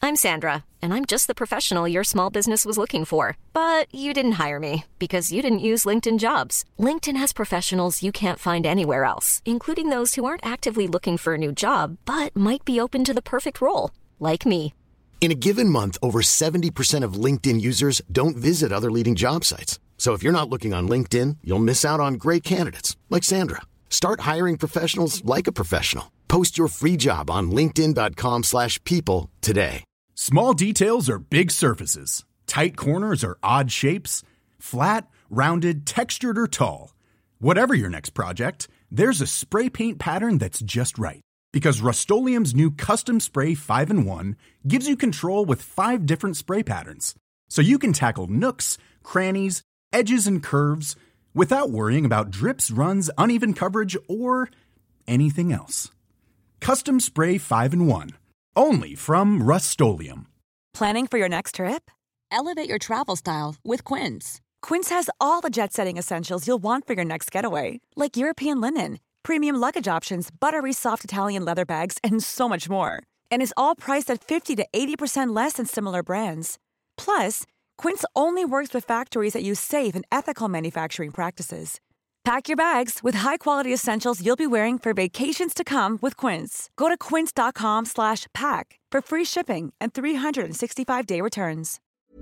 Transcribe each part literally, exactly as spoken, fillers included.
I'm Sandra, and I'm just the professional your small business was looking for. But you didn't hire me because you didn't use LinkedIn Jobs. LinkedIn has professionals you can't find anywhere else, including those who aren't actively looking for a new job, but might be open to the perfect role, like me. In a given month, over seventy percent of LinkedIn users don't visit other leading job sites. So if you're not looking on LinkedIn, you'll miss out on great candidates like Sandra. Start hiring professionals like a professional. Post your free job on linkedin dot com slash people today. Small details are big surfaces. Tight corners are odd shapes. Flat, rounded, textured, or tall. Whatever your next project, there's a spray paint pattern that's just right. Because Rust-Oleum's new Custom Spray five in one gives you control with five different spray patterns. So you can tackle nooks, crannies, edges, and curves without worrying about drips, runs, uneven coverage, or anything else. Custom Spray five in one. Only from Rust-Oleum. Planning for your next trip? Elevate your travel style with Quince. Quince has all the jet-setting essentials you'll want for your next getaway, like European linen, premium luggage options, buttery soft Italian leather bags, and so much more. And is all priced at fifty to eighty percent less than similar brands. Plus, Quince only works with factories that use safe and ethical manufacturing practices. Pack your bags with high-quality essentials you'll be wearing for vacations to come with Quince. Go to quince dot com slash pack for free shipping and three sixty-five day returns.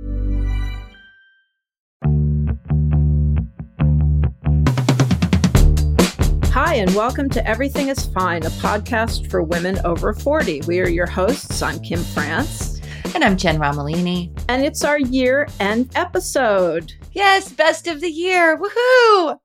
Hi, and welcome to Everything is Fine, a podcast for women over forty. We are your hosts. I'm Kim France. And I'm Jen Romolini. And it's our year-end episode. Yes, best of the year. Woohoo!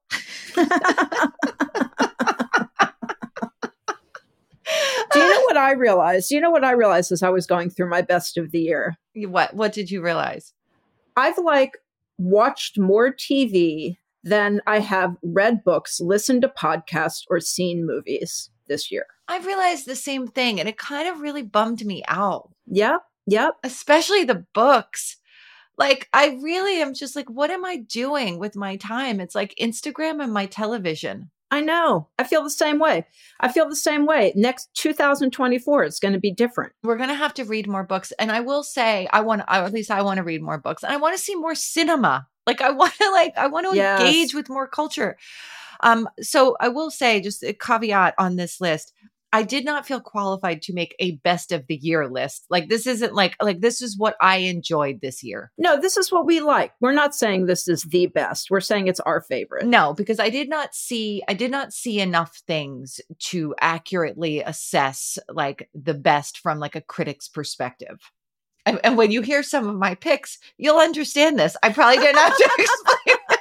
Do you know what I realized? Do you know what I realized as I was going through my best of the year? What? What did you realize? I've like watched more T V than I have read books, listened to podcasts, or seen movies this year. I realized the same thing, and it kind of really bummed me out. Yep, yep. Especially the books. Like, I really am just like, what am I doing with my time? It's like Instagram and my television. I know. I feel the same way. I feel the same way. Next two thousand twenty-four, it's going to be different. We're going to have to read more books. And I will say, I want, or at least I want to read more books. And I want to see more cinema. Like, I want to, like, I want to yes. engage with more culture. Um, so I will say, just a caveat on this list, I did not feel qualified to make a best of the year list. Like, this isn't like, like, this is what I enjoyed this year. No, this is what we like. We're not saying this is the best. We're saying it's our favorite. No, because I did not see, I did not see enough things to accurately assess like the best from like a critic's perspective. And, and when you hear some of my picks, you'll understand this. I probably didn't have to explain it.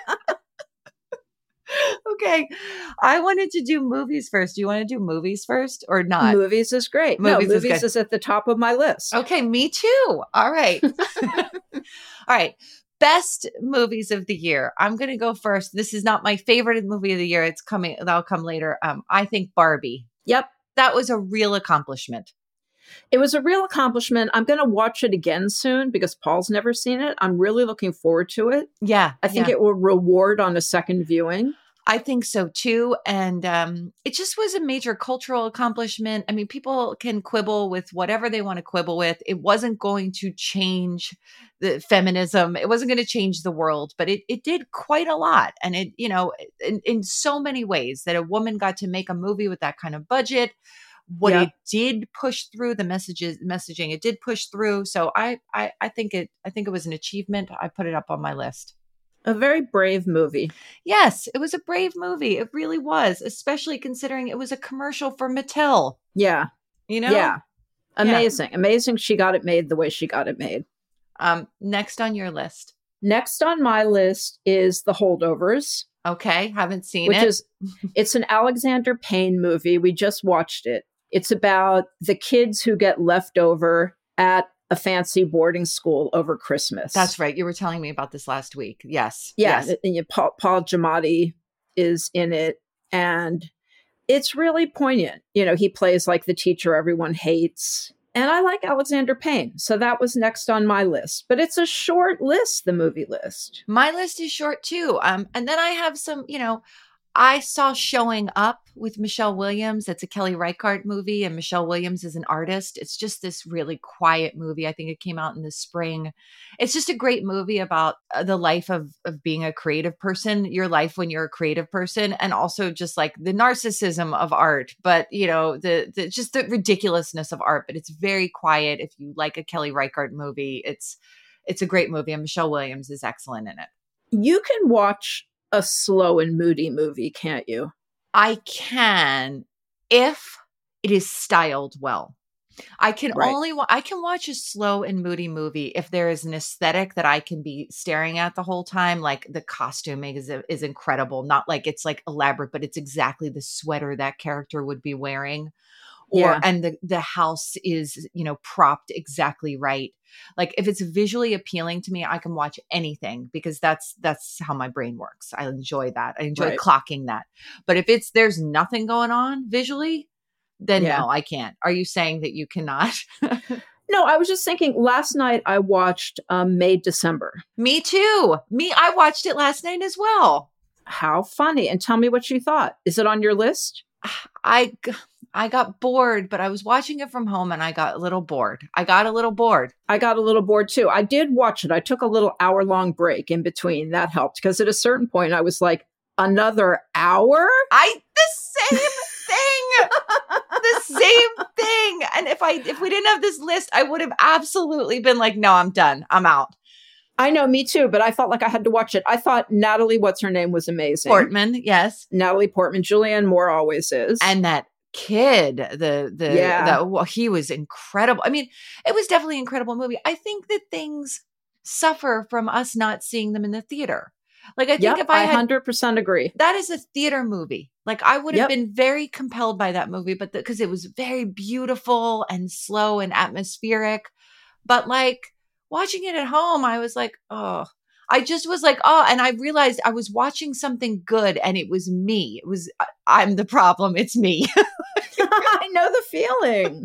Okay. I wanted to do movies first. Do you want to do movies first or not? Movies is great. Movies no, is movies good. is at the top of my list. Okay, me too. All right. All right. Best movies of the year. I'm going to go first. This is not my favorite movie of the year. It's coming. That'll come later. Um, I think Barbie. Yep. That was a real accomplishment. It was a real accomplishment. I'm going to watch it again soon because Paul's never seen it. I'm really looking forward to it. Yeah. I think yeah. it will reward on a second viewing. I think so too. And um, it just was a major cultural accomplishment. I mean, people can quibble with whatever they want to quibble with. It wasn't going to change the feminism. It wasn't going to change the world, but it it did quite a lot. And it, you know, in, in so many ways that a woman got to make a movie with that kind of budget. What yeah. it did push through, the messages, messaging, it did push through. So I, I, I think it, I think it was an achievement. I put it up on my list. A very brave movie. Yes, it was a brave movie. It really was, especially considering it was a commercial for Mattel. Yeah. You know? Yeah. Amazing. Yeah. Amazing she got it made the way she got it made. Um, next on your list. Next on my list is The Holdovers. Okay, haven't seen which it. Is, it's an Alexander Payne movie. We just watched it. It's about the kids who get left over at a fancy boarding school over Christmas. That's right. You were telling me about this last week. Yes. Yeah. Yes. And, and Paul, Paul Giamatti is in it. And it's really poignant. You know, he plays like the teacher everyone hates. And I like Alexander Payne. So that was next on my list. But it's a short list, the movie list. My list is short too. Um, and then I have some, you know, I saw Showing Up with Michelle Williams. It's a Kelly Reichardt movie, and Michelle Williams is an artist. It's just this really quiet movie. I think it came out in the spring. It's just a great movie about uh, the life of of being a creative person, your life when you're a creative person, and also just like the narcissism of art, but you know, the, the just the ridiculousness of art. But it's very quiet. If you like a Kelly Reichardt movie, it's it's a great movie, and Michelle Williams is excellent in it. You can watch a slow and moody movie, can't you? I can, if it is styled well. I can Right. only, wa- I can watch a slow and moody movie if there is an aesthetic that I can be staring at the whole time. Like the costuming is, is incredible. Not like it's like elaborate, but it's exactly the sweater that character would be wearing. Or, Yeah. and the, the house is, you know, propped exactly right. Like if it's visually appealing to me, I can watch anything because that's, that's how my brain works. I enjoy that. I enjoy Right. clocking that. But if it's, there's nothing going on visually, then Yeah. no, I can't. Are you saying that you cannot? No, I was just thinking last night I watched um, Made December. Me too. Me, I watched it last night as well. How funny. And tell me what you thought. Is it on your list? I, g- I got bored, but I was watching it from home and I got a little bored. I got a little bored. I got a little bored too. I did watch it. I took a little hour long break in between. That helped because at a certain point I was like, another hour? I, the same thing. The same thing. And if I, if we didn't have this list, I would have absolutely been like, no, I'm done. I'm out. I know, me too, but I felt like I had to watch it. I thought Natalie, what's her name, was amazing. Portman, yes. Natalie Portman. Julianne Moore always is. And that kid, the, the, Yeah. the, well, he was incredible. I mean, it was definitely an incredible movie. I think that things suffer from us not seeing them in the theater. Like, I think yep, if I I had, one hundred percent agree. that is a theater movie. Like I would have Yep. been very compelled by that movie, but because it was very beautiful and slow and atmospheric. But like watching it at home, I was like, oh, I just was like, oh, and I realized I was watching something good and it was me. It was, I- I'm the problem. It's me. I know the feeling.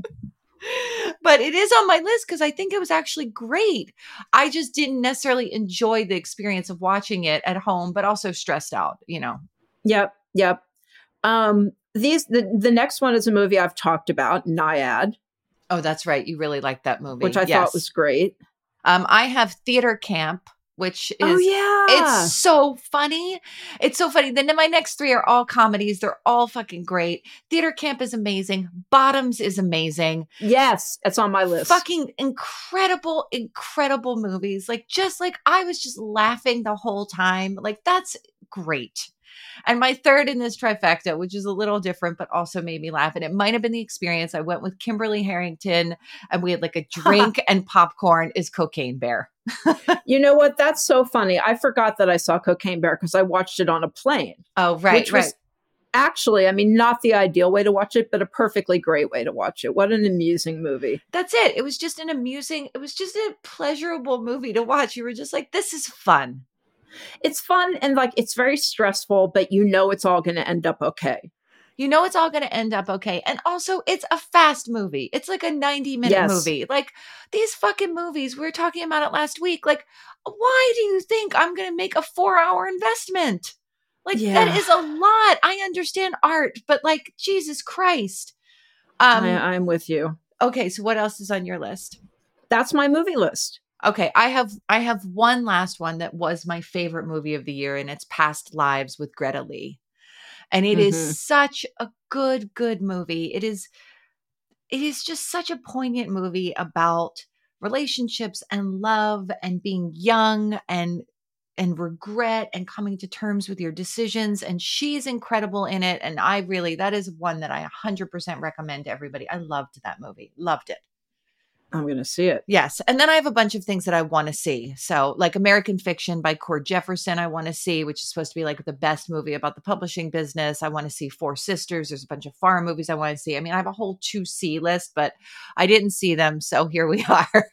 But it is on my list because I think it was actually great. I just didn't necessarily enjoy the experience of watching it at home, but also stressed out, you know. Yep, yep. Um, these the, the next one is a movie I've talked about, Naiad, Oh, that's right. You really liked that movie. which I Yes. thought was great. Um, I have Theater Camp, which is oh yeah, it's so funny. It's so funny. Then my next three are all comedies. They're all fucking great. Theater Camp is amazing. Bottoms is amazing. yes, it's on my list. Fucking incredible, incredible movies. Like just like I was just laughing the whole time. Like that's great. And my third in this trifecta, which is a little different, but also made me laugh. And it might have been the experience. I went with Kimberly Harrington and we had like a drink and popcorn, is Cocaine Bear. You know what? That's so funny. I forgot that I saw Cocaine Bear because I watched it on a plane. Oh, right, which right. was actually, I mean, not the ideal way to watch it, but a perfectly great way to watch it. What an amusing movie. That's it. It was just an amusing, it was just a pleasurable movie to watch. You were just like, this is fun. It's fun and like it's very stressful, but you know it's all going to end up okay. You know it's all going to end up okay. And also, it's a fast movie. It's like a ninety minute Yes. movie. Like these fucking movies, we were talking about it last week. Like, why do you think I'm going to make a four hour investment? Like, Yeah. that is a lot. I understand art, but like, Jesus Christ. Um, I, I'm with you. okay, so what else is on your list? That's my movie list. Okay, I have I have one last one that was my favorite movie of the year, and it's Past Lives with Greta Lee. And it Mhm. is such a good, good movie. It is it is just such a poignant movie about relationships and love and being young and and regret and coming to terms with your decisions. And she's incredible in it. And I really, that is one that I one hundred percent recommend to everybody. I loved that movie. Loved it. I'm going to see it. Yes. And then I have a bunch of things that I want to see. So like American Fiction by Cord Jefferson, I want to see, which is supposed to be like the best movie about the publishing business. I want to see Four Sisters. There's a bunch of foreign movies I want to see. I mean, I have a whole to see list, but I didn't see them. So here we are.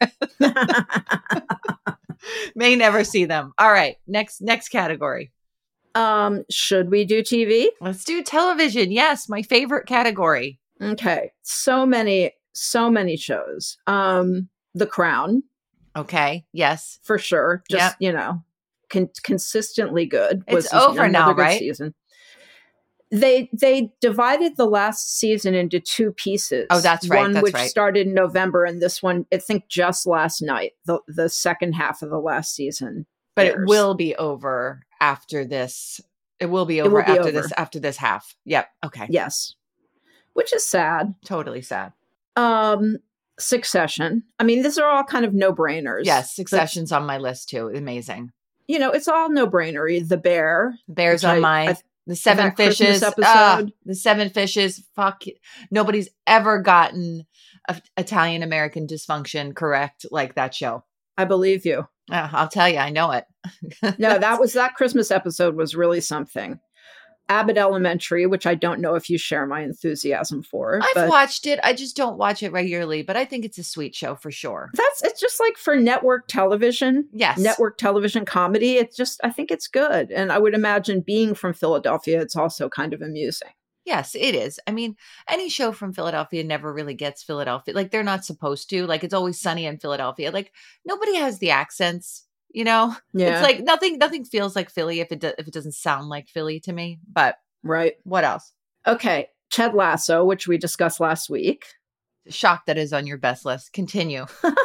May never see them. All right. Next, next category. um, should we do T V? Let's do television. Yes. My favorite category. Okay. So many, so many shows. Um, The Crown, Okay. Yes. for sure. Just, Yep. you know, con- consistently good. It's this over now, another good right? Season. They they divided the last season into two pieces. Oh, that's right. One that's which right. started in November, and this one, I think, just last night. The the second half of the last season, but airs. It will be over after this. It will be It over will be after over. this. After this half. Yep. Okay. Yes, which is sad. Totally sad. Um, Succession. I mean, these are all kind of no brainers. Yes, Succession's on my list too. Amazing. You know, it's all no brainer. The Bear. Bears which on I- mine. I- The Seven that Christmas Fishes. episode? Ah, the Seven Fishes. Fuck. Nobody's ever gotten a, Italian American dysfunction correct like that show. I believe you. Uh, I'll tell you, I know it. No, that was that Christmas episode was really something. Abbott Elementary, which I don't know if you share my enthusiasm for. I've but watched it. I just don't watch it regularly, but I think it's a sweet show for sure. That's it's just like for network television. Yes. Network television comedy. It's just I think it's good. And I would imagine being from Philadelphia, it's also kind of amusing. Yes, it is. I mean, any show from Philadelphia never really gets Philadelphia. Like they're not supposed to. Like it's always sunny in Philadelphia. Like nobody has the accents, you know? Yeah. It's like nothing nothing feels like Philly if it do, if it doesn't sound like Philly to me. But Right. what else? Okay. Ted Lasso, which we discussed last week. Shocked that is on your best list. Continue.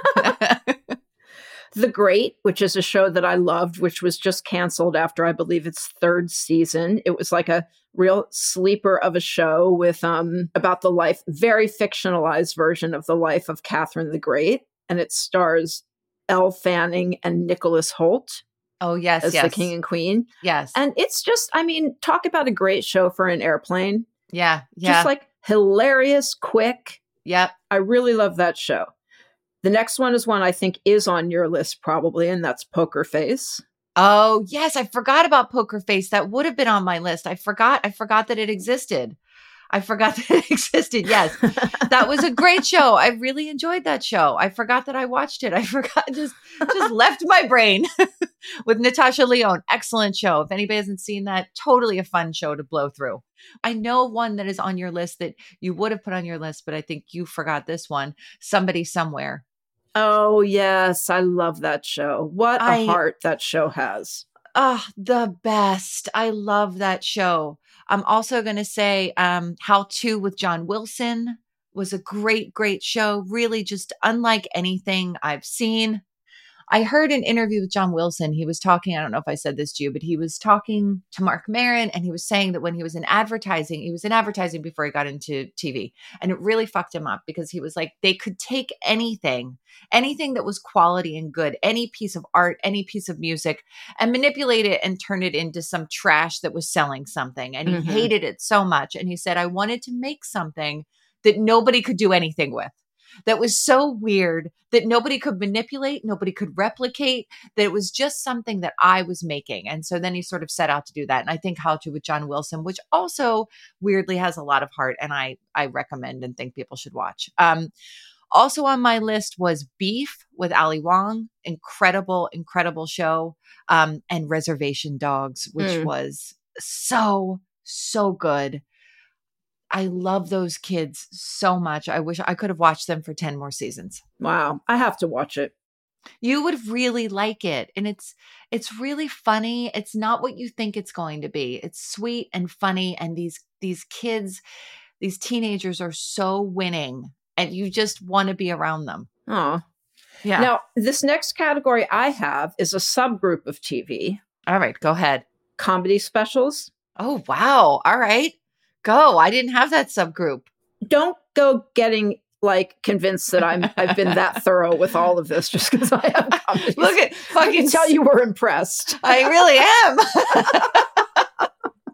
The Great, which is a show that I loved, which was just canceled after I believe its third season. It was like a real sleeper of a show with um about the life, very fictionalized version of the life of Catherine the Great. And it stars Elle Fanning and Nicholas Hoult Oh, yes, as yes. the king and queen. Yes. And it's just, I mean, talk about a great show for an airplane. yeah. Yeah. Just like hilarious, quick. yep. I really love that show. The next one is one I think is on your list probably, and that's Poker Face. Oh, yes. I forgot about Poker Face. That would have been on my list. I forgot. I forgot that it existed. I forgot that it existed. Yes. That was a great show. I really enjoyed that show. I forgot that I watched it. I forgot, just, just left my brain with Natasha Lyonne. Excellent show. If anybody hasn't seen that, totally a fun show to blow through. I know one that is on your list that you would have put on your list, but I think you forgot this one. Somebody Somewhere. Oh, yes. I love that show. What a I- heart that show has. Oh, the best. I love that show. I'm also going to say um, How To with John Wilson was a great, great show. Really just unlike anything I've seen. I heard an interview with John Wilson. He was talking, I don't know if I said this to you, but he was talking to Mark Maron, and he was saying that when he was in advertising, he was in advertising before he got into T V. And it really fucked him up because he was like, they could take anything, anything that was quality and good, any piece of art, any piece of music, and manipulate it and turn it into some trash that was selling something. And he Mhm. hated it so much. And he said, I wanted to make something that nobody could do anything with. That was so weird that nobody could manipulate, nobody could replicate, that it was just something that I was making. And so then he sort of set out to do that. And I think How To with John Wilson, which also weirdly has a lot of heart, and I I recommend and think people should watch. Um, also on my list was Beef with Ali Wong. Incredible, incredible show. Um, and Reservation Dogs, which Mm. was so, so good. I love those kids so much. I wish I could have watched them for ten more seasons. Wow. I have to watch it. You would really like it. And it's it's really funny. It's not what you think it's going to be. It's sweet and funny. And these these kids, these teenagers are so winning. And you just want to be around them. Oh. Yeah. Now, this next category I have is a subgroup of T V, All right, go ahead. comedy specials. Oh, wow. All right. Go. I didn't have that subgroup. Don't go getting like convinced that I'm I've been that thorough with all of this just because I have comedies. Look at I fucking can tell you were impressed. I really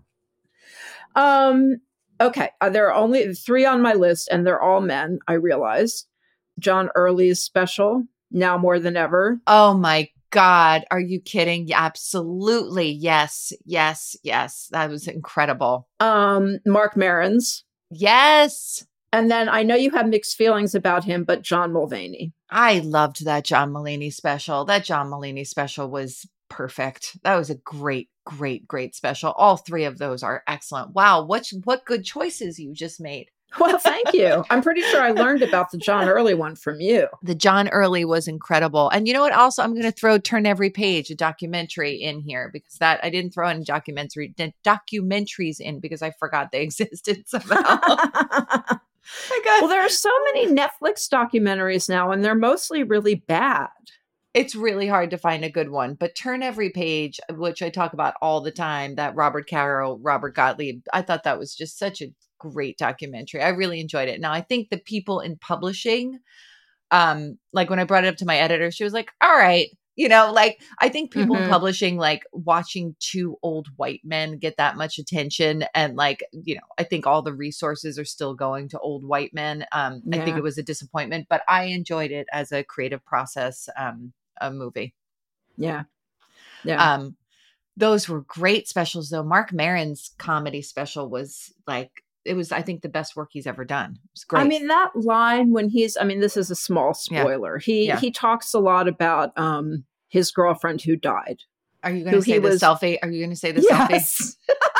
am. Um, okay. Uh, there are only three on my list, and they're all men, I realize. John Early's special, Now More Than Ever. Oh my God. Are you kidding? Yeah, absolutely. Yes. Yes. Yes. That was incredible. Um, Mark Maron's. Yes. And then I know you have mixed feelings about him, but John Mulvaney. I loved that John Mulaney special. That John Mulaney special was perfect. That was a great, great, great special. All three of those are excellent. Wow. What, what good choices you just made. Well, thank you. I'm pretty sure I learned about the John Early one from you. The John Early was incredible. And you know what? Also, I'm going to throw Turn Every Page, a documentary, in here because that I didn't throw any documentary documentaries in because I forgot they existed somehow. Well, there are so many Netflix documentaries now, and they're mostly really bad. It's really hard to find a good one, but Turn Every Page, which I talk about all the time, that Robert Caro, Robert Gottlieb, I thought that was just such a great documentary. I really enjoyed it. Now, I think the people in publishing, um, like when I brought it up to my editor, she was like, all right, you know, like I think people Mm-hmm. in publishing, like watching two old white men get that much attention. And like, you know, I think all the resources are still going to old white men. Um, I think Yeah. it was a disappointment, but I enjoyed it as a creative process, um, a movie. Yeah. Yeah. Um, those were great specials though. Mark Maron's comedy special was like, it was, I think, the best work he's ever done. It was great. I mean, that line when he's, I mean, this is a small Yeah. spoiler. He Yeah. he talks a lot about um his girlfriend who died. Are you going who to say he the was- selfie? Are you going to say the selfie? Yes.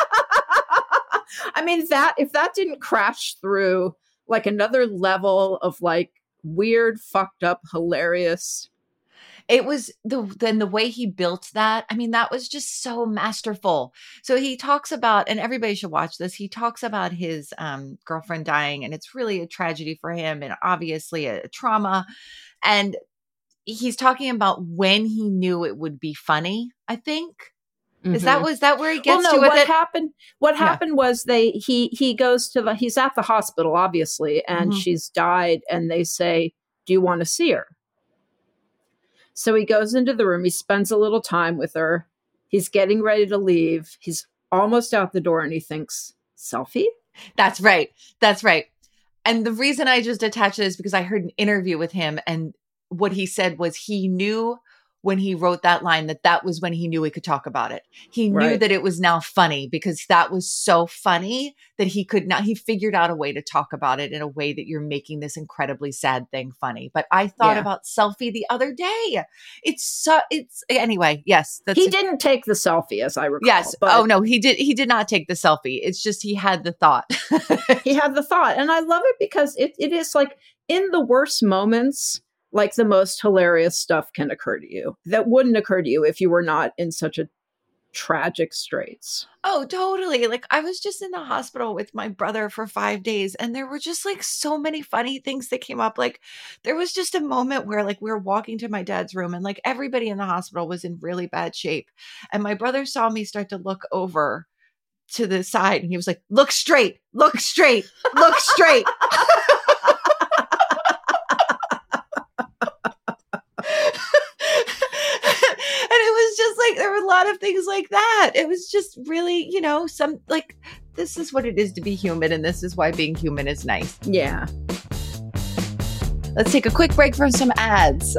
I mean, that if that didn't crash through like another level of like weird, fucked up, hilarious. It was the then the way he built that. I mean, that was just so masterful. So he talks about, and everybody should watch this. He talks about his um, girlfriend dying, and it's really a tragedy for him, and obviously a, a trauma. And he's talking about when he knew it would be funny. I think is that was that where he gets well, no, to with what it? happened? What Yeah. happened was they he he goes to the he's at the hospital obviously, and Mhm. she's died, and they say, "Do you want to see her?" So he goes into the room. He spends a little time with her. He's getting ready to leave. He's almost out the door, and he thinks, "Selfie." That's right. That's right. And the reason I just attached it is because I heard an interview with him, and what he said was he knew when he wrote that line that that was when he knew he could talk about it. He knew Right. that it was now funny because that was so funny that he could not, he figured out a way to talk about it in a way that you're making this incredibly sad thing funny. But I thought Yeah. about selfie the other day. It's so, it's, anyway, yes. That's He didn't take the selfie, as I recall. Yes. But Oh no, he did. He did not take the selfie. It's just, he had the thought. he had the thought. And I love it because it, it is like in the worst moments, like the most hilarious stuff can occur to you that wouldn't occur to you if you were not in such a tragic straits. Oh, totally. Like I was just in the hospital with my brother for five days and there were just like so many funny things that came up. Like there was just a moment where like we were walking to my dad's room and like everybody in the hospital was in really bad shape. And my brother saw me start to look over to the side and he was like, look straight, look straight, look straight. And it was just like, there were a lot of things like that. It was just really, you know, some like, this is what it is to be human. And this is why being human is nice. Yeah. Let's take a quick break from some ads.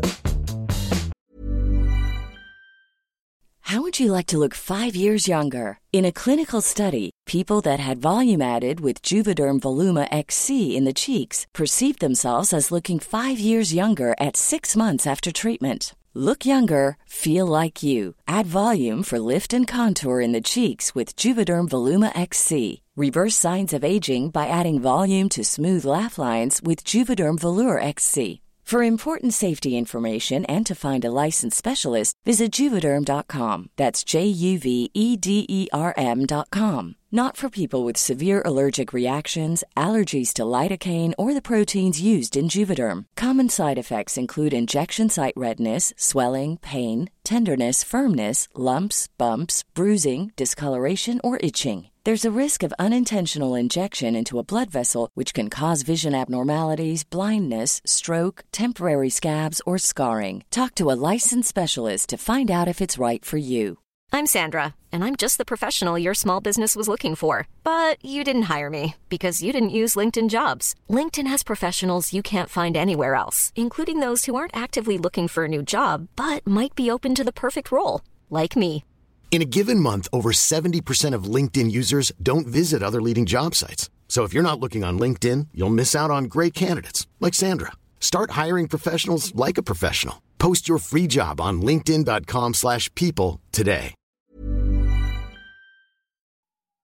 How would you like to look five years younger? In a clinical study, people that had volume added with Juvederm Voluma X C in the cheeks perceived themselves as looking five years younger at six months after treatment. Look younger, feel like you. Add volume for lift and contour in the cheeks with Juvederm Voluma X C. Reverse signs of aging by adding volume to smooth laugh lines with Juvederm Volure X C. For important safety information and to find a licensed specialist, visit Juvederm dot com. That's J U V E D E R M dot com. Not for people with severe allergic reactions, allergies to lidocaine, or the proteins used in Juvederm. Common side effects include injection site redness, swelling, pain, tenderness, firmness, lumps, bumps, bruising, discoloration, or itching. There's a risk of unintentional injection into a blood vessel, which can cause vision abnormalities, blindness, stroke, temporary scabs, or scarring. Talk to a licensed specialist to find out if it's right for you. I'm Sandra, and I'm just the professional your small business was looking for. But you didn't hire me because you didn't use LinkedIn Jobs. LinkedIn has professionals you can't find anywhere else, including those who aren't actively looking for a new job, but might be open to the perfect role, like me. In a given month, over seventy percent of LinkedIn users don't visit other leading job sites. So if you're not looking on LinkedIn, you'll miss out on great candidates like Sandra. Start hiring professionals like a professional. Post your free job on linkedin dot com slash people today.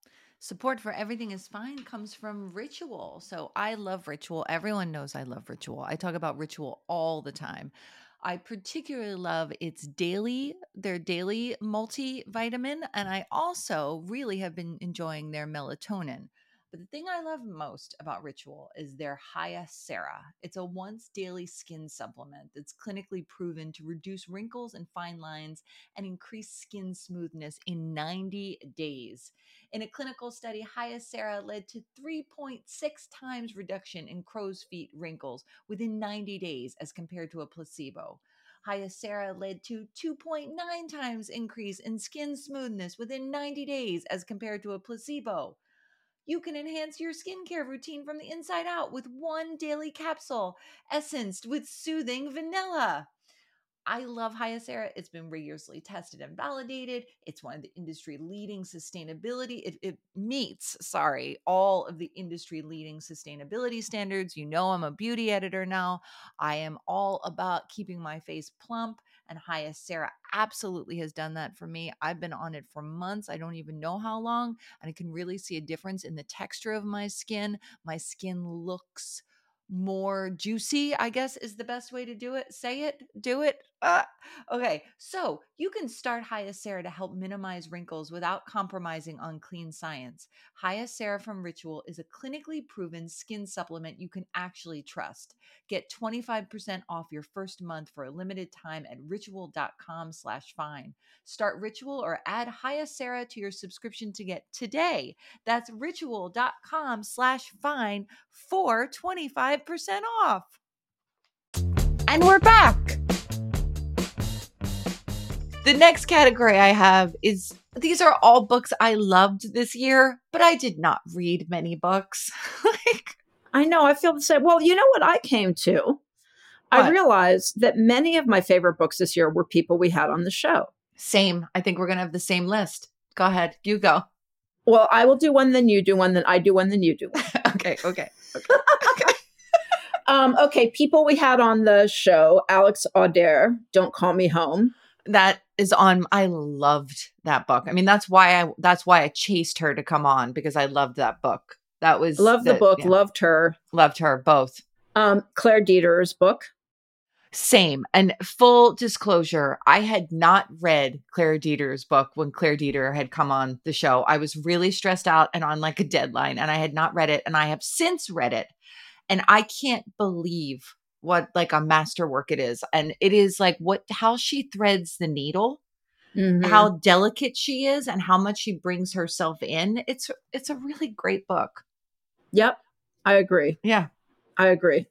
Support for Everything is Fine comes from Ritual. So I love Ritual. Everyone knows I love Ritual. I talk about Ritual all the time. I particularly love its daily, their daily multivitamin. And I also really have been enjoying their melatonin. But the thing I love most about Ritual is their Hyacera. It's a once daily skin supplement that's clinically proven to reduce wrinkles and fine lines and increase skin smoothness in ninety days. In a clinical study, Hyacera led to three point six times reduction in crow's feet wrinkles within ninety days as compared to a placebo. Hyacera led to two point nine times increase in skin smoothness within ninety days as compared to a placebo. You can enhance your skincare routine from the inside out with one daily capsule, essenced with soothing vanilla. I love Hyacera. It's been rigorously tested and validated. It's one of the industry leading sustainability. It, it meets, sorry, all of the industry leading sustainability standards. You know, I'm a beauty editor now. I am all about keeping my face plump, and Hyacera absolutely has done that for me. I've been on it for months. I don't even know how long, and I can really see a difference in the texture of my skin. My skin looks more juicy, I guess is the best way to do it. Say it, do it. Uh, okay, so you can start Hyacera to help minimize wrinkles without compromising on clean science. Hyacera from Ritual is a clinically proven skin supplement you can actually trust. Get twenty-five percent off your first month for a limited time at ritual.com slash fine. Start Ritual or add Hyacera to your subscription to get today. That's ritual.com slash fine for twenty-five percent off. And we're back. The next category I have is, these are all books I loved this year, but I did not read many books. like, I know, I feel the same. Well, you know what I came to? What? I realized that many of my favorite books this year were people we had on the show. Same. I think we're going to have the same list. Go ahead. You go. Well, I will do one, then you do one, then I do one, then you do one. okay, okay, okay. okay. um, okay, people we had on the show, Alex Auder, Don't Call Me Home. That is on, I loved that book. I mean, that's why I, that's why I chased her to come on, because I loved that book. That was. Loved the, the book, yeah. loved her. Loved her, both. Um, Claire Dieter's book. Same. And full disclosure, I had not read Claire Dieter's book when Claire Dieter had come on the show. I was really stressed out and on like a deadline, and I had not read it. And I have since read it. And I can't believe what like a masterwork it is. And it is like what, how she threads the needle, mm-hmm. how delicate she is, and how much she brings herself in. It's, it's a really great book. Yep. I agree. Yeah. I agree.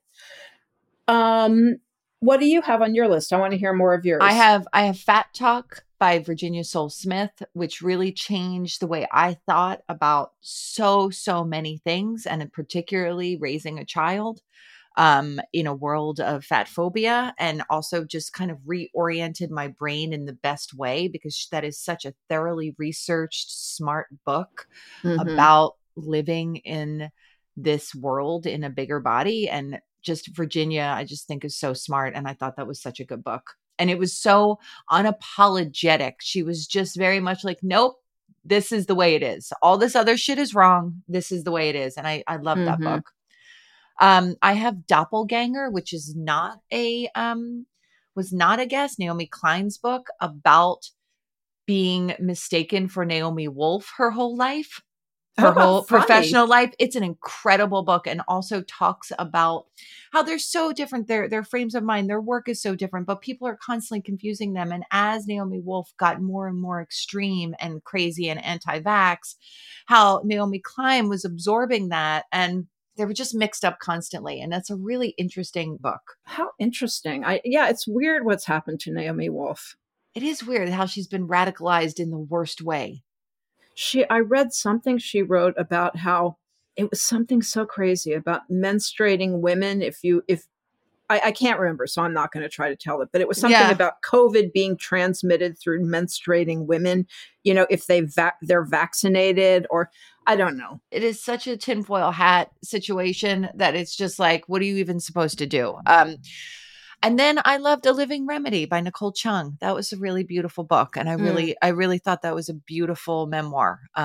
Um, What do you have on your list? I want to hear more of yours. I have I have Fat Talk by Virginia Sole Smith, which really changed the way I thought about so, so many things, and particularly raising a child um, in a world of fat phobia, and also just kind of reoriented my brain in the best way, because that is such a thoroughly researched, smart book mm-hmm. about living in this world in a bigger body. And just Virginia, I just think is so smart. And I thought that was such a good book. And it was so unapologetic. She was just very much like, nope, this is the way it is. All this other shit is wrong. This is the way it is. And I, I love mm-hmm. that book. Um, I have Doppelganger, which is not a, um, was not a guest, Naomi Klein's book about being mistaken for Naomi Wolf her whole life. Her oh, whole funny. professional life. It's an incredible book, and also talks about how they're so different. Their their frames of mind, their work is so different, but people are constantly confusing them. And as Naomi Wolf got more and more extreme and crazy and anti-vax, how Naomi Klein was absorbing that, and they were just mixed up constantly. And that's a really interesting book. How interesting. I yeah, it's weird what's happened to Naomi Wolf. It is weird how she's been radicalized in the worst way. She, I read something she wrote about how it was something so crazy about menstruating women. If you, if I, I can't remember, so I'm not going to try to tell it, but it was something yeah. about COVID being transmitted through menstruating women. You know, if they va- they're vaccinated, or I don't know. It is such a tinfoil hat situation that it's just like, what are you even supposed to do? Um, And then I loved A Living Remedy by Nicole Chung. That was a really beautiful book. And I really, mm. I really thought that was a beautiful memoir. Um,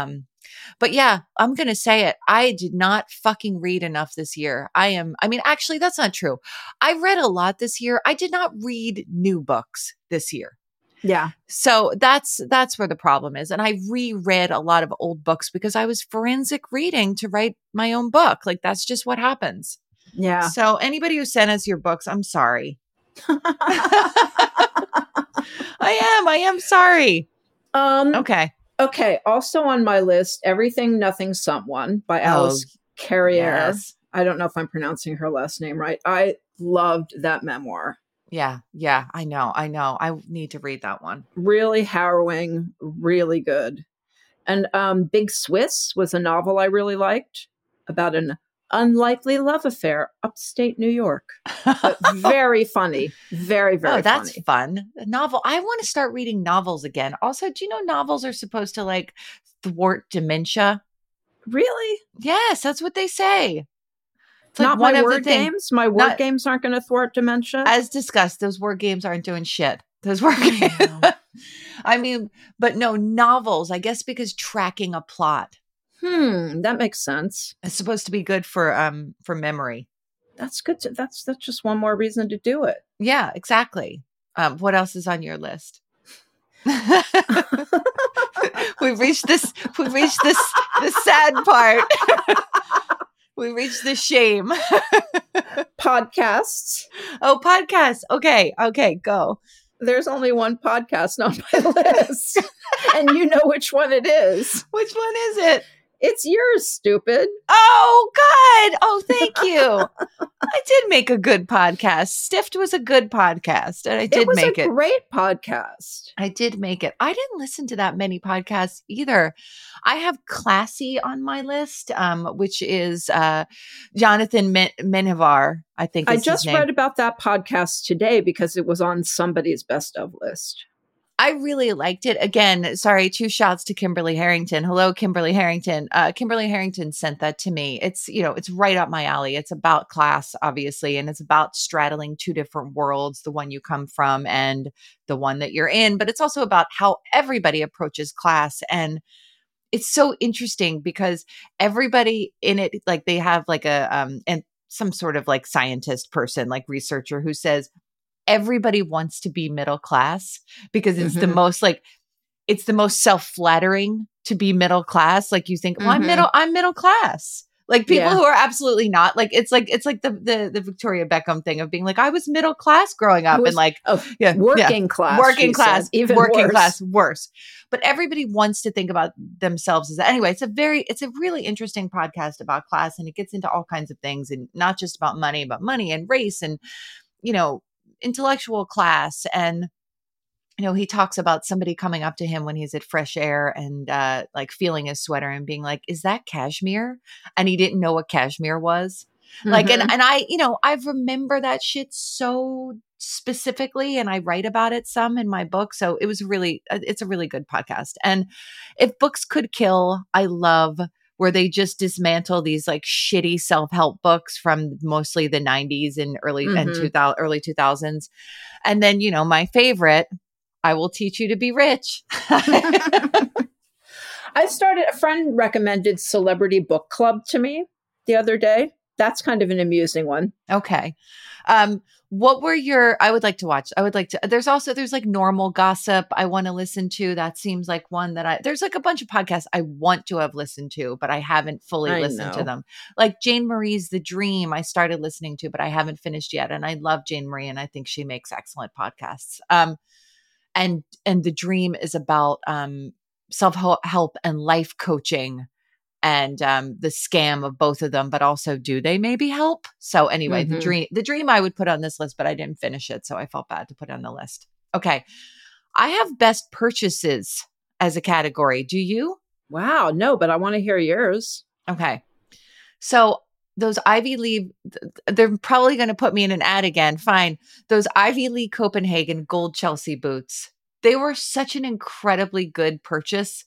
But yeah, I'm going to say it. I did not fucking read enough this year. I am, I mean, actually, that's not true. I read a lot this year. I did not read new books this year. Yeah. So that's, that's where the problem is. And I reread a lot of old books because I was forensic reading to write my own book. Like that's just what happens. Yeah. So anybody who sent us your books, I'm sorry. I am, I am sorry. Um, okay. Okay. Also on my list, Everything, Nothing, Someone by Alice Oh, Carriere. yes. I don't know if I'm pronouncing her last name right. I loved that memoir. Yeah. Yeah. I know. I know. I need to read that one. Really harrowing, really good. And um, Big Swiss was a novel I really liked about an unlikely love affair upstate New York. But very funny. Very, very oh, that's funny. fun. A novel. I want to start reading novels again. Also, do you know novels are supposed to like thwart dementia? Really? Yes, that's what they say. It's Not like one my of word the things. games? My word Not- games aren't going to thwart dementia? As discussed, those word games aren't doing shit. Those word games. I mean, but no, novels, I guess because tracking a plot Hmm, that makes sense. is supposed to be good for um for memory. That's good. To, that's that's just one more reason to do it. Yeah, exactly. Um, what else is on your list? we've reached this, we've reached this the sad part. We reached the shame. Podcasts. Oh, podcasts. Okay. Okay. Go. There's only one podcast on my list. And you know which one it is. Which one is it? It's yours, stupid. Oh, good. Oh, thank you. I did make a good podcast. Stiffed was a good podcast. And I did it was make a it. great podcast. I did make it. I didn't listen to that many podcasts either. I have Classy on my list, um, which is uh, Jonathan Men- Menjivar, I think is I just his name. read about that podcast today because it was on somebody's best of list. I really liked it. Again, sorry, two shouts to Kimberly Harrington. Hello, Kimberly Harrington. Uh, Kimberly Harrington sent that to me. It's, you know, it's right up my alley. It's about class, obviously, and it's about straddling two different worlds, the one you come from and the one that you're in. But it's also about how everybody approaches class. And it's so interesting because everybody in it, like they have like a, um, and some sort of like scientist person, like researcher who says, everybody wants to be middle class because it's mm-hmm. the most like, it's the most self-flattering to be middle class. Like you think, well, mm-hmm. I'm middle, I'm middle class. Like people yeah. who are absolutely not like, it's like, it's like the, the, the Victoria Beckham thing of being like, I was middle class growing up was, and like, oh, yeah, working yeah, class, working class, said, even working worse. class, worse. But everybody wants to think about themselves as that. Anyway, it's a very, it's a really interesting podcast about class and it gets into all kinds of things and not just about money, but money and race and, you know, intellectual class. And, you know, he talks about somebody coming up to him when he's at Fresh Air and uh, like feeling his sweater and being like, is that cashmere? And he didn't know what cashmere was. Mm-hmm. Like, and, and I, you know, I remember that shit so specifically and I write about it some in my book. So it was really, it's a really good podcast. And if books could kill, I love where they just dismantle these like shitty self-help books from mostly the nineties and early mm-hmm. and two thousand, early two thousands. And then, you know, my favorite, I Will Teach You to Be Rich. I started, a friend recommended Celebrity Book Club to me the other day. That's kind of an amusing one. Okay. Um, what were your, I would like to watch, I would like to, there's also, there's like Normal Gossip I want to listen to. That seems like one that I, there's like a bunch of podcasts I want to have listened to, but I haven't fully I listened know. to them. Like Jane Marie's The Dream, I started listening to, but I haven't finished yet. And I love Jane Marie and I think she makes excellent podcasts. Um, and, and The Dream is about um, self-help and life coaching. And um, the scam of both of them, but also do they maybe help? So anyway, mm-hmm. the dream, the dream I would put on this list, but I didn't finish it. So I felt bad to put it on the list. Okay. I have best purchases as a category. Do you? Wow. No, but I want to hear yours. Okay. So those Ivy League, they're probably going to put me in an ad again. Fine. Those Ivy League Copenhagen gold Chelsea boots. They were such an incredibly good purchase.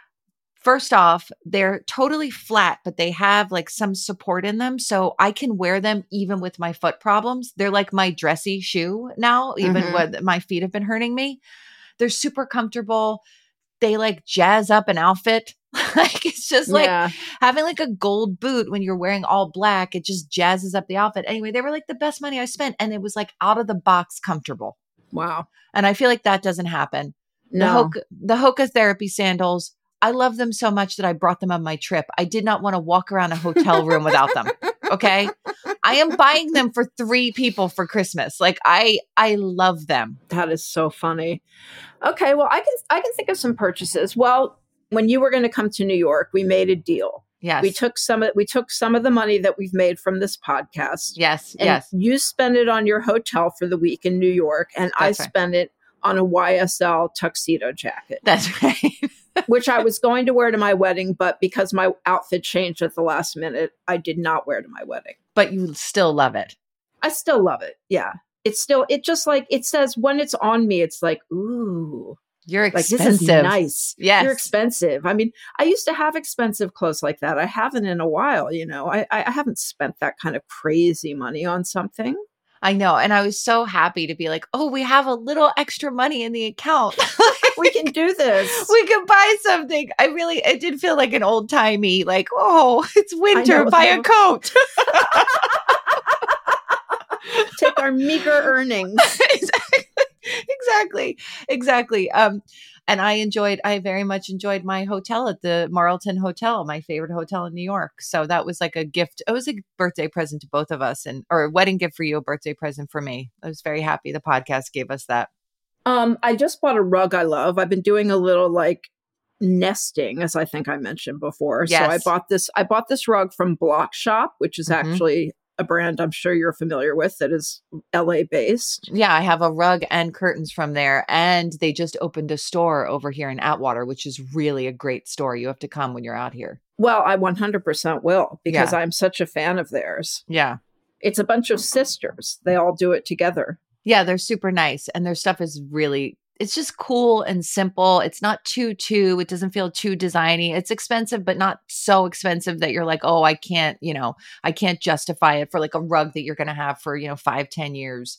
First off, they're totally flat, but they have like some support in them. So I can wear them even with my foot problems. They're like my dressy shoe now, even mm-hmm. when my feet have been hurting me. They're super comfortable. They like jazz up an outfit. Like, it's just Yeah. like having like a gold boot when you're wearing all black. It just jazzes up the outfit. Anyway, they were like the best money I spent. And it was like out of the box comfortable. Wow. And I feel like that doesn't happen. No. The Hoka, the Hoka therapy sandals, I love them so much that I brought them on my trip. I did not want to walk around a hotel room without them. Okay. I am buying them for three people for Christmas. Like I, I love them. That is so funny. Okay. Well, I can, I can think of some purchases. Well, when you were going to come to New York, we made a deal. Yes. We took some of, we took some of the money that we've made from this podcast. Yes. And yes. you spend it on your hotel for the week in New York. And That's I right. spend it on a Y S L tuxedo jacket. That's right. Which I was going to wear to my wedding, but because my outfit changed at the last minute, I did not wear to my wedding. But you still love it. I still love it. Yeah. It's still, it just like, it says when it's on me, it's like, ooh, You're like expensive. this is nice. Yes. You're expensive. I mean, I used to have expensive clothes like that. I haven't in a while, you know, I, I haven't spent that kind of crazy money on something. I know. And I was so happy to be like, oh, we have a little extra money in the account. We can do this. We can buy something. I really, it did feel like an old timey, like, oh, it's winter, know, buy though. a coat. Take our meager earnings. exactly. Exactly. Exactly. Um, and I enjoyed, I very much enjoyed my hotel at the Marlton Hotel, my favorite hotel in New York. So that was like a gift. It was a birthday present to both of us, and or a wedding gift for you, a birthday present for me. I was very happy the podcast gave us that. Um, I just bought a rug I love. I've been doing a little like nesting, as I think I mentioned before. Yes. So I bought this, I bought this rug from Block Shop, which is Mhm. actually a brand I'm sure you're familiar with that is L A based. Yeah, I have a rug and curtains from there. And they just opened a store over here in Atwater, which is really a great store. You have to come when you're out here. Well, I one hundred percent will because Yeah. I'm such a fan of theirs. Yeah. It's a bunch of sisters. They all do it together. Yeah, they're super nice. And their stuff is really, it's just cool and simple. It's not too, too, it doesn't feel too designy. It's expensive, but not so expensive that you're like, oh, I can't, you know, I can't justify it for like a rug that you're going to have for, you know, five, ten years.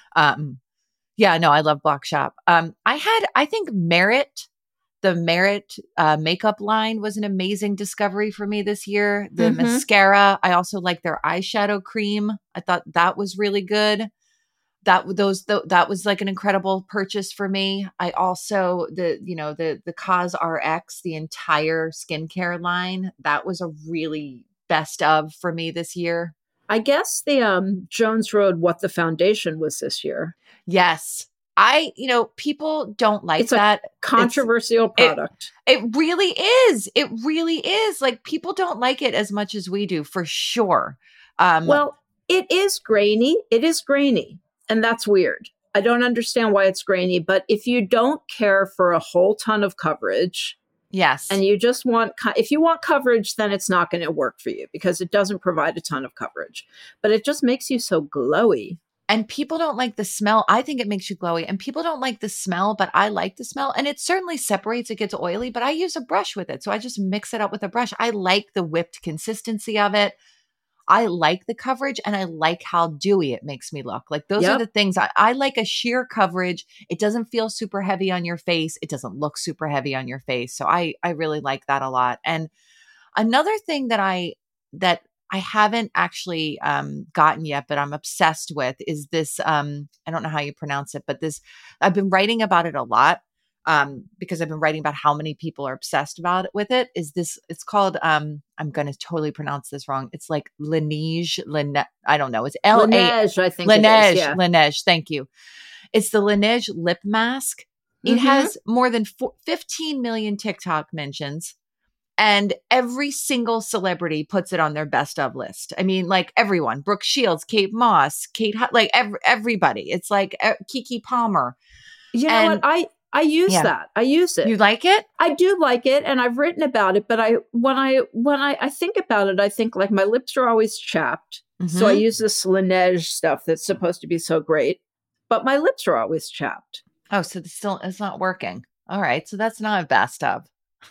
Um, yeah, no, I love Block Shop. Um, I had, I think Merit, the Merit uh, makeup line was an amazing discovery for me this year. The Mhm. mascara, I also like their eyeshadow cream. I thought that was really good. That those th- that was like an incredible purchase for me. I also the you know the the Cos R X, the entire skincare line, that was a really best of for me this year. I guess the um, Jones Road What the Foundation was this year. Yes, I you know people don't like It's a that. Controversial it- product. It really is. It really is. Like people don't like it as much as we do, for sure. Um, Well, it is grainy. It is grainy. And that's weird. I don't understand why it's grainy, but if you don't care for a whole ton of coverage yes, and you just want, co- if you want coverage, then it's not going to work for you because it doesn't provide a ton of coverage, but it just makes you so glowy. And people don't like the smell. I think it makes you glowy. And people don't like the smell, but I like the smell. And it certainly separates. It gets oily, but I use a brush with it. So I just mix it up with a brush. I like the whipped consistency of it. I like the coverage and I like how dewy it makes me look. Like those Yep. are the things I, I like a sheer coverage. It doesn't feel super heavy on your face. It doesn't look super heavy on your face. So I, I really like that a lot. And another thing that I, that I haven't actually um, gotten yet, but I'm obsessed with is this, um, I don't know how you pronounce it, but this, I've been writing about it a lot. Um, because I've been writing about how many people are obsessed about it with it, is this, it's called, um, I'm going to totally pronounce this wrong. It's like Laneige, Laneige, I don't know. It's L A, Laneige, I think it Laneige, is. Yeah. Laneige. Thank you. It's the Laneige lip mask. It Mhm. has more than four, fifteen million TikTok mentions. And every single celebrity puts it on their best of list. I mean, like everyone, Brooke Shields, Kate Moss, Kate, Hu- like ev- everybody. It's like uh, Keke Palmer. You know And- what? I, I use Yeah. that. I use it. You like it? I do like it, and I've written about it. But I, when I, when I, I think about it, I think like my lips are always chapped, so I Mhm. use this Laneige stuff that's supposed to be so great, but my lips are always chapped. Oh, so it's still, it's not working. All right. So that's not a best of.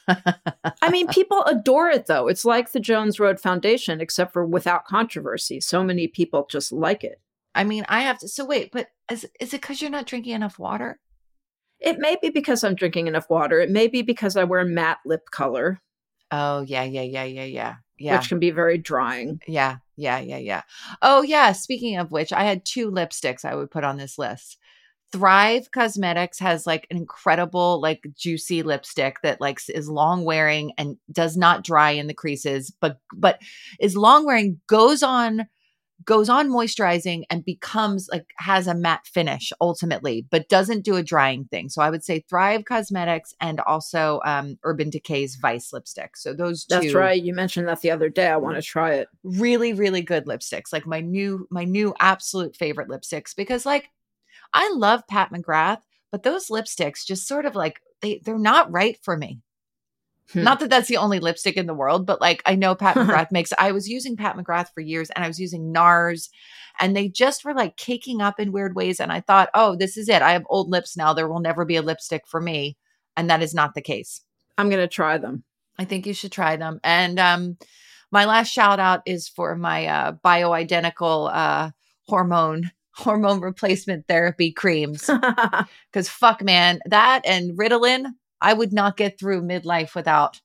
I mean, people adore it though. It's like the Jones Road Foundation, except for without controversy. So many people just like it. I mean, I have to, so wait, but is, is it because you're not drinking enough water? It may be because I'm drinking enough water. It may be because I wear matte lip color. Oh, yeah, yeah, yeah, yeah, yeah. Yeah. which can be very drying. Yeah, yeah, yeah, yeah. Oh, yeah. Speaking of which, I had two lipsticks I would put on this list. Thrive Cosmetics has like an incredible, like juicy lipstick that like is long wearing and does not dry in the creases, but but is long wearing, goes on goes on moisturizing and becomes like has a matte finish ultimately, but doesn't do a drying thing. So I would say Thrive Cosmetics and also um, Urban Decay's Vice lipstick. So those two. That's right. You mentioned that the other day. I want to try it. Really, really good lipsticks. Like my new, my new absolute favorite lipsticks, because like I love Pat McGrath, but those lipsticks just sort of like they they're not right for me. Hmm. Not that that's the only lipstick in the world, but like I know Pat McGrath makes, I was using Pat McGrath for years and I was using NARS and they just were like caking up in weird ways. And I thought, oh, this is it. I have old lips now. There will never be a lipstick for me. And that is not the case. I'm going to try them. I think you should try them. And um, my last shout out is for my uh, bioidentical uh, hormone hormone replacement therapy creams. Because fuck, man, that and Ritalin, I would not get through midlife without.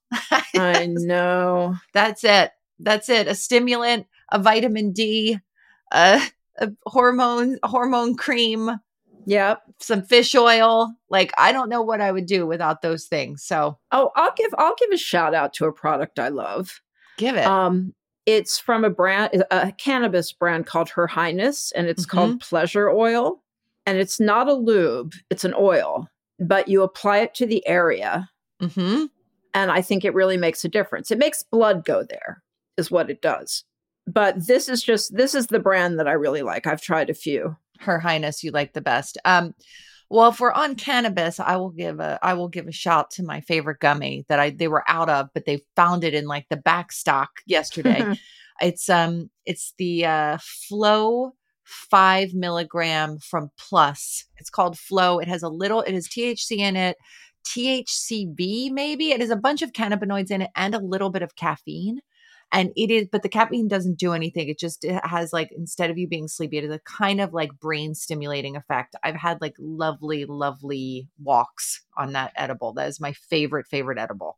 I know. That's it. That's it. A stimulant, a vitamin D, a, a hormone hormone cream. Yep. Some fish oil. Like I don't know what I would do without those things. So oh, I'll give I'll give a shout out to a product I love. Give it. Um, it's from a brand, a cannabis brand called Her Highness, and it's mm-hmm. called Pleasure Oil. And it's not a lube; it's an oil. But you apply it to the area. Mm-hmm. And I think it really makes a difference. It makes blood go there is what it does. But this is just, this is the brand that I really like. I've tried a few. Her Highness, you like the best. Um, well, if we're on cannabis, I will give a, I will give a shout to my favorite gummy that I, they were out of, but they found it in like the back stock yesterday. it's, um, it's the, uh, Flow five milligram from Plus. It's called Flow. It has a little, it has T H C in it, T H C V maybe. It has a bunch of cannabinoids in it and a little bit of caffeine. And it is, but the caffeine doesn't do anything. It just it has like, instead of you being sleepy, it is a kind of like brain stimulating effect. I've had like lovely, lovely walks on that edible. That is my favorite, favorite edible.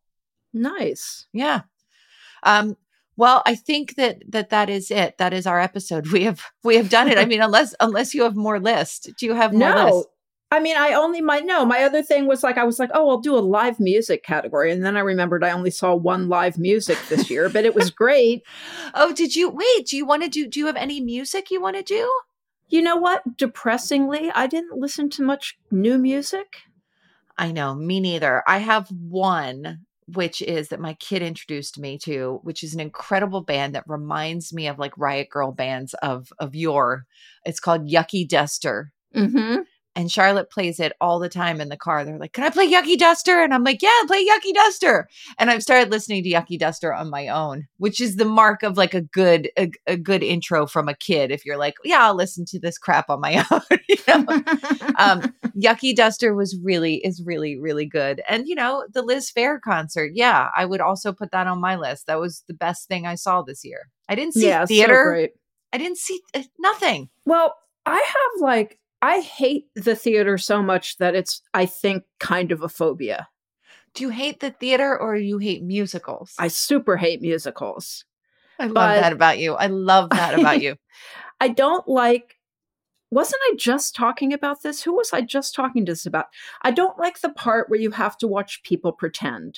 Nice. Yeah. Um, Well, I think that that that is it. That is our episode. We have we have done it. I mean, unless unless you have more lists. Do you have more no. lists? I mean, I only might know. My other thing was like, I was like, oh, I'll do a live music category. And then I remembered I only saw one live music this year, but it was great. Oh, did you? Wait, do you want to do, do you have any music you want to do? You know what? Depressingly, I didn't listen to much new music. I know, me neither. I have one, which is that my kid introduced me to, which is an incredible band that reminds me of like Riot Girl bands of, of yore. It's called Yucky Duster. Mm-hmm. And Charlotte plays it all the time in the car. They're like, can I play Yucky Duster? And I'm like, yeah, play Yucky Duster. And I've started listening to Yucky Duster on my own, which is the mark of like a good, a, a good intro from a kid. If you're like, yeah, I'll listen to this crap on my own. you know? um, Yucky Duster was really, is really, really good. And you know, the Liz Phair concert. Yeah. I would also put that on my list. That was the best thing I saw this year. I didn't see yeah, theater. So great. I didn't see uh, nothing. Well, I have like, I hate the theater so much that it's, I think, kind of a phobia. Do you hate the theater or you hate musicals? I super hate musicals. I love that about you. I love that about you. I don't like, wasn't I just talking about this? Who was I just talking to this about? I don't like the part where you have to watch people pretend.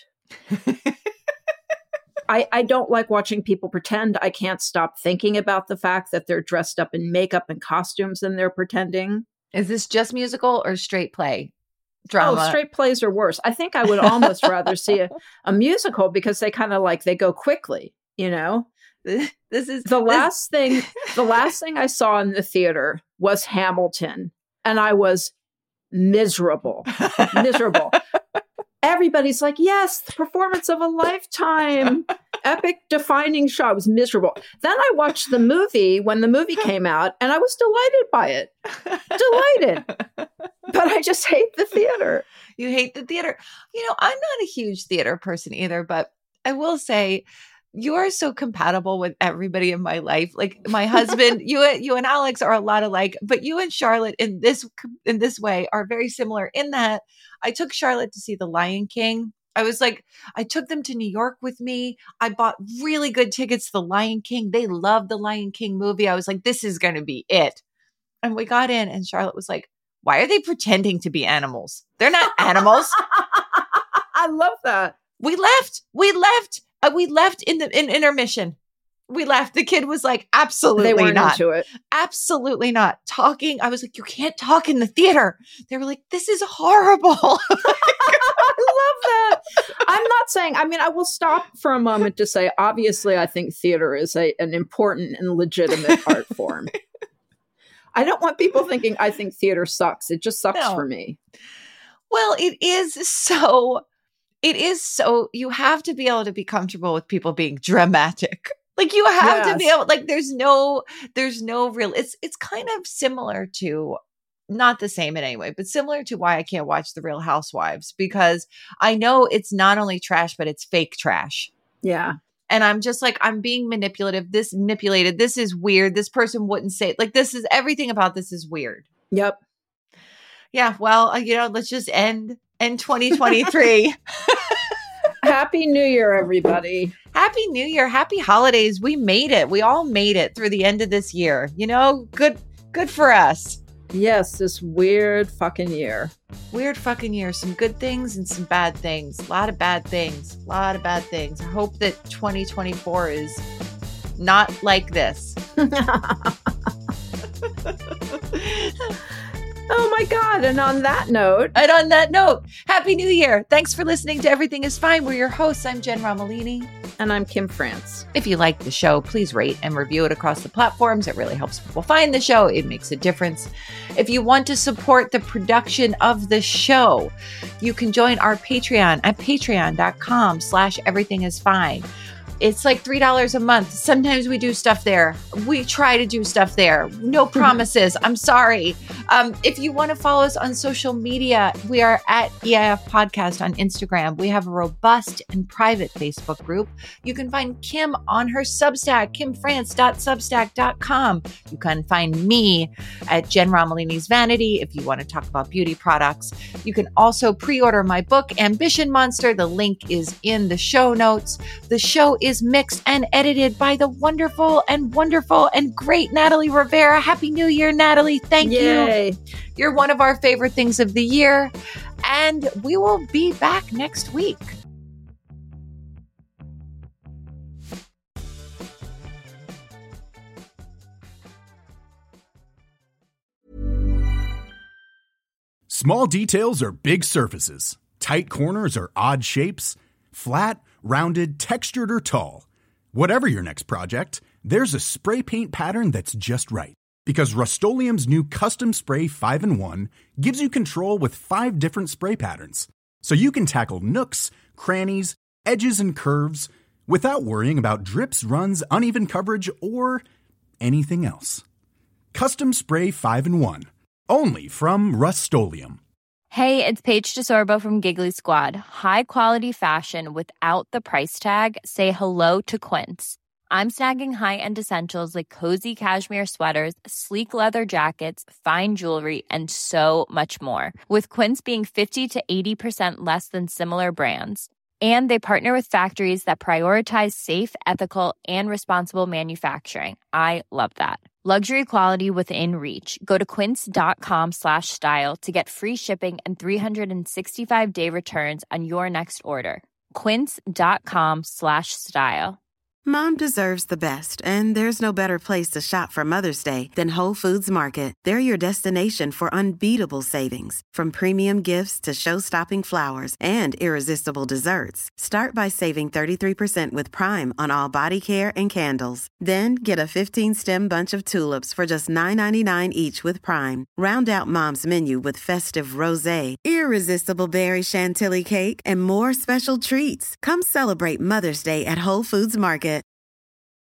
I, I don't like watching people pretend. I can't stop thinking about the fact that they're dressed up in makeup and costumes and they're pretending. Is this just musical or straight play drama? Oh, straight plays are worse. I think I would almost rather see a, a musical because they kind of like, they go quickly, you know? This is the this- last thing, the last thing I saw in the theater was Hamilton. And I was miserable, miserable. Everybody's like, yes, the performance of a lifetime, epic defining show. I was miserable. Then I watched the movie when the movie came out and I was delighted by it. Delighted. But I just hate the theater. You hate the theater. You know, I'm not a huge theater person either, but I will say you are so compatible with everybody in my life. Like my husband, you, you and Alex are a lot alike, but you and Charlotte in this, in this way are very similar in that I took Charlotte to see The Lion King I was like, I took them to New York with me. I bought really good tickets to The Lion King. They loved the Lion King movie. I was like, this is going to be it. And we got in and Charlotte was like, why are they pretending to be animals? They're not animals. I love that. We left. We left. Uh, we left in the in intermission. We left. The kid was like, absolutely they weren't not. into it. Absolutely not. Talking. I was like, you can't talk in the theater. They were like, this is horrible. I love that. I'm not saying, I mean, I will stop for a moment to say, obviously, I think theater is a, an important and legitimate art form. I don't want people thinking I think theater sucks. It just sucks No. for me. Well, it is so, it is so, you have to be able to be comfortable with people being dramatic. Like you have Yes. to be able, like there's no, there's no real, it's, it's kind of similar to, not the same in any way, but similar to why I can't watch The Real Housewives, because I know it's not only trash, but it's fake trash. Yeah. And I'm just like, I'm being manipulative. This manipulated. This is weird. This person wouldn't say it. Like this is, everything about this is weird. Yep. Yeah. Well, uh, you know, let's just end, end twenty twenty-three. Happy New Year, everybody. Happy New Year. Happy holidays. We made it. We all made it through the end of this year. You know, good, good for us. Yes, this weird fucking year. Weird fucking year. Some good things and some bad things. A lot of bad things. A lot of bad things. I hope that twenty twenty-four is not like this. Oh my God. And on that note, And on that note, Happy New Year. Thanks for listening to Everything is Fine. We're your hosts. I'm Jen Romolini. and I'm Kim France. If you like the show, please rate and review it across the platforms. It really helps people find the show. It makes a difference. If you want to support the production of the show, you can join our Patreon at patreon.com slash everything is fine. It's like three dollars a month. Sometimes we do stuff there. We try to do stuff there. No promises. I'm sorry. Um, if you want to follow us on social media, we are at E I F Podcast on Instagram. We have a robust and private Facebook group. You can find Kim on her Substack, kim france dot substack dot com. You can find me at Jen Romolini's Vanity if you want to talk about beauty products. You can also pre-order my book, Ambition Monster. The link is in the show notes. The show is mixed and edited by the wonderful and wonderful and great Natalie Rivera. Happy New Year, Natalie. Thank Yay. you. You're one of our favorite things of the year. And we will be back next week. Small details are big surfaces. Tight corners are odd shapes. Flat, rounded, textured, or tall. Whatever your next project, there's a spray paint pattern that's just right. Because Rust-Oleum's new Custom Spray five in one gives you control with five different spray patterns. So you can tackle nooks, crannies, edges, and curves without worrying about drips, runs, uneven coverage, or anything else. Custom Spray five in one. Only from Rust-Oleum. Hey, it's Paige DeSorbo from Giggly Squad. High quality fashion without the price tag. Say hello to Quince. I'm snagging high-end essentials like cozy cashmere sweaters, sleek leather jackets, fine jewelry, and so much more. With Quince being fifty to eighty percent less than similar brands. And they partner with factories that prioritize safe, ethical, and responsible manufacturing. I love that. Luxury quality within reach. Go to quince.com slash style to get free shipping and three sixty-five day returns on your next order. Quince.com slash style. Mom deserves the best, and there's no better place to shop for Mother's Day than Whole Foods Market. They're your destination for unbeatable savings, from premium gifts to show-stopping flowers and irresistible desserts. Start by saving thirty-three percent with Prime on all body care and candles. Then get a fifteen-stem bunch of tulips for just nine ninety-nine each with Prime. Round out Mom's menu with festive rosé, irresistible berry chantilly cake, and more special treats. Come celebrate Mother's Day at Whole Foods Market.